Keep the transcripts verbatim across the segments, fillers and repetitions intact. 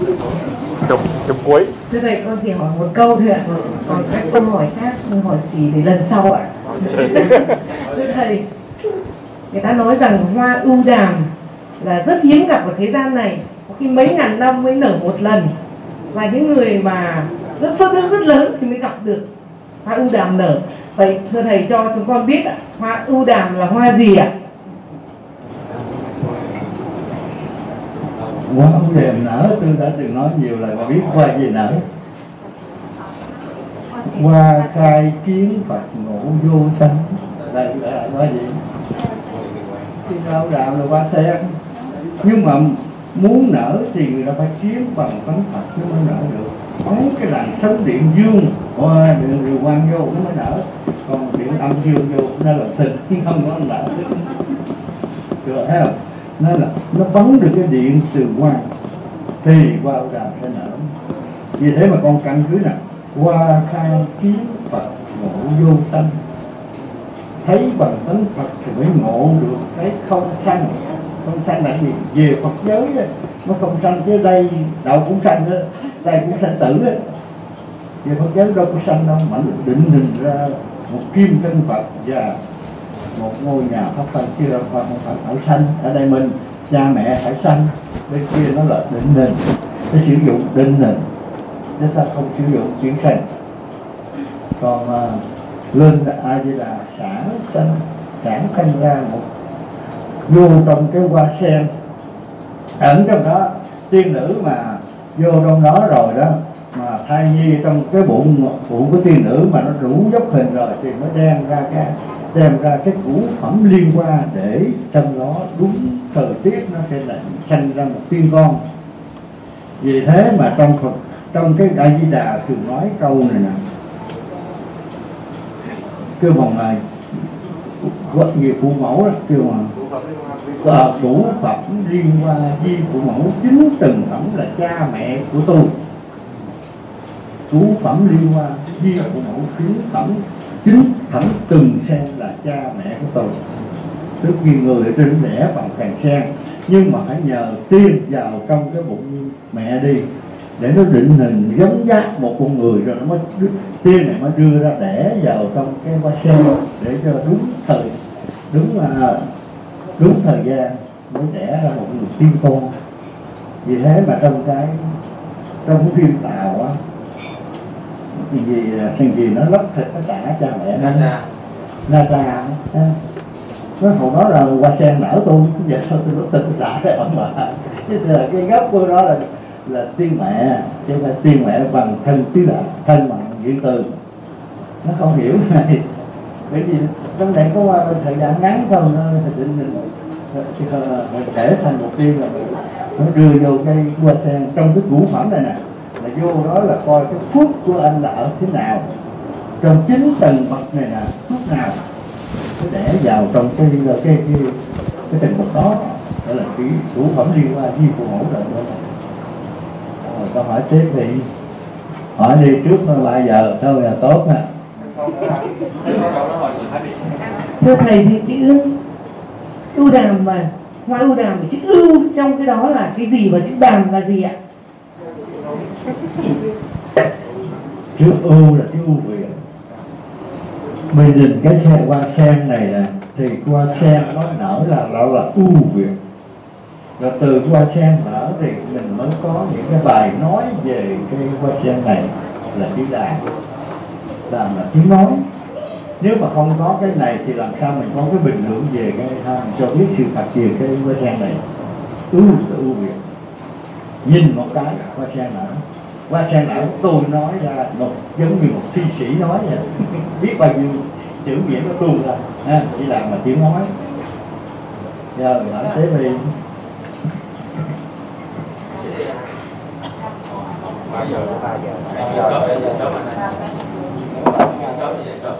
chục chục cuối. Thưa thầy, con chỉ hỏi một câu thôi ạ. Còn các câu hỏi khác hỏi xì để lần sau ạ. Thưa thầy, người ta nói rằng hoa ưu đàm là rất hiếm gặp ở thế gian này, có khi mấy ngàn năm mới nở một lần, và những người mà rất phước rất rất lớn thì mới gặp được hoa ưu đàm nở. Vậy thưa thầy cho chúng con biết ạ, hoa ưu đàm là hoa gì ạ? Hoa ưu đàm nở tôi đã từng nói nhiều lần, mà biết hoa gì nở. Hoa khai kiến Phật ngộ vô sanh. Đây là hoa gì? Cái hoa ưu đàm là hoa sen, nhưng mà muốn nở thì người ta phải kiếm bằng tánh Phật nó mới nở được. Bóng cái làn sóng điện dương hoa điện rượu quang vô nó mới nở, còn điện âm dương vô nó là thịt không có nở. Được thấy không? Nó là nó bắn được cái điện từ hoa thì hoa ưu đàm sẽ nở. Vì thế mà con căn cứ nè, hoa khai kiến Phật ngộ vô sanh. Thấy bằng tánh Phật thì mới ngộ được cái không sanh. Không sanh là gì? Về Phật giới đó, nó không sanh, chứ đây đạo cũng sanh đó, đây cũng sanh tử đó. Về Phật giới đâu có sanh đâu, mà định hình ra một kim thân Phật và một ngôi nhà Pháp Phật, kia là Phật không phải ở sanh. Ở đây mình cha mẹ phải sanh, bên kia nó là định hình, nó sử dụng định hình, chúng ta không sử dụng chuyển sanh. Còn uh, lên A Di Đà sản sanh, sản sanh ra một vô trong cái hoa sen ẩn trong đó. Tiên nữ mà vô trong đó rồi đó, mà thai nhi trong cái bụng bụng của tiên nữ mà nó rũ dốc hình rồi thì mới đem ra cái đem ra cái củ phẩm liên hoa, để trong đó đúng thời tiết nó sẽ lại sanh ra một tiên con. Vì thế mà trong Phật, trong cái A Di Đà thường nói câu này nè, kêu bằng là gọi gì phụ mẫu đó, kêu mà uh, củ phẩm liên hoa di phụ mẫu, chính từng phẩm là cha mẹ của tôi. Củ phẩm liên hoa di phụ mẫu, chính phẩm chính phẩm từng sen là cha mẹ của tôi. Tức vì người ở trên đẻ bằng cành sen, nhưng mà phải nhờ tiên vào trong cái bụng mẹ đi, để nó định hình giống giác một con người, rồi nó mới tiên này mới đưa ra đẻ vào trong cái hoa sen, để cho đúng thời đúng là đúng thời gian mới đẻ ra một người tiên con. Vì thế mà trong cái trong cái phim Tàu á, thì gì thằng gì nó lóc thịt nó trả cha mẹ nó na ra nó hồi đó là hoa sen nở tôi giờ sao tôi lóc thịt tôi trả cái ông bà. Chứ giờ cái gốc của nó là là tiên mẹ, chứ không phải tiên mẹ bằng thân tứ đại, thân bằng điện từ. Nó không hiểu này, bởi vì trong này có qua thời gian ngắn thôi, nó định mình để thành một tiên là nó đưa vô cái hoa sen trong cái củ phẩm này nè, là vô đó là coi cái phước của anh là ở thế nào, trong chín tầng bậc này nè phước nào nó để vào trong cái cái cái cái, cái tầng bậc đó, đó là cái củ phẩm liên hoa di phụ mẫu rồi. Rồi câu hỏi tiếp thì hỏi đi trước ba giờ thôi là tốt ha. Thưa thầy, thì chữ ưu đàm và hoa ưu đàm, chữ ưu trong cái đó là cái gì và chữ đàm là gì ạ? Chữ ưu là chữ ưu việt. Mình nhìn cái xe hoa sen này nè, thì hoa sen nó nở là nó là ưu việt. Rồi từ hoa sen nở thì mình mới có những cái bài nói về cái hoa sen này là chữ đàm, đàm là tiếng nói. Nếu mà không có cái này thì làm sao mình có cái bình luận về cái ha, cho biết sự thật về cái hoa sen này. Ưu là ưu việt. Nhìn một cái hoa sen nở, hoa sen nở tôi nói ra một giống như một thi sĩ nói vậy. Biết bao nhiêu chữ nghĩa nó tuôn ra, ha, chỉ làm mà tiếng nói. Giờ hỏi thế thì ba giờ ba giờ sớm sớm như vậy sớm.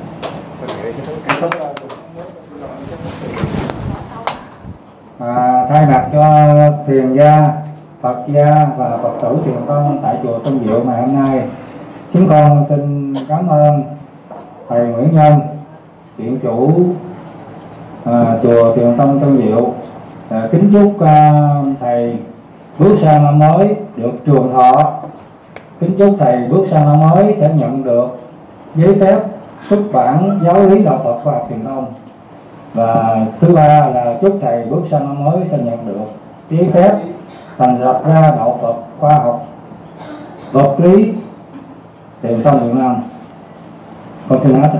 À, thay mặt cho thiền gia, Phật gia và Phật tử thiền tông tại chùa Tân Diệu ngày hôm nay, chúng con xin cảm ơn thầy Nguyễn Nhân, viện chủ à, chùa Thiền Tông Tân Diệu, à, kính chúc à, thầy bước sang năm mới được trường thọ. Kính chúc thầy bước sang năm mới sẽ nhận được giấy phép xuất bản giáo lý đạo Phật khoa học truyền thông. Và thứ ba là chúc thầy bước sang năm mới sẽ nhận được giấy phép thành lập ra đạo Phật khoa học vật lý truyền thông Việt Nam. Con xin hết.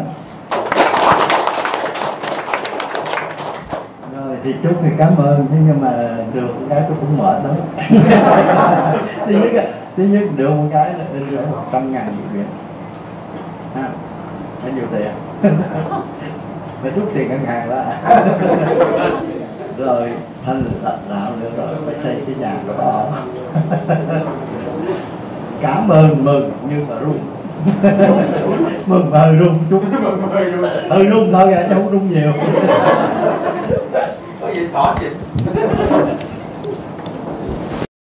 Rồi thì chúc thì cảm ơn, thế nhưng mà được một cái tôi cũng mệt lắm. thứ nhất thứ nhất được một cái là được một trăm ngàn Việt ha, bao nhiêu tiền? Phải rút tiền ngân hàng ra. Rồi thanh lập đạo nữa rồi phải xây cái nhà của họ. Cảm ơn mừng nhưng mà run. Mừng mà hơi run chút. Hơi run thôi à, chứ không run nhiều. Có gì khó chị.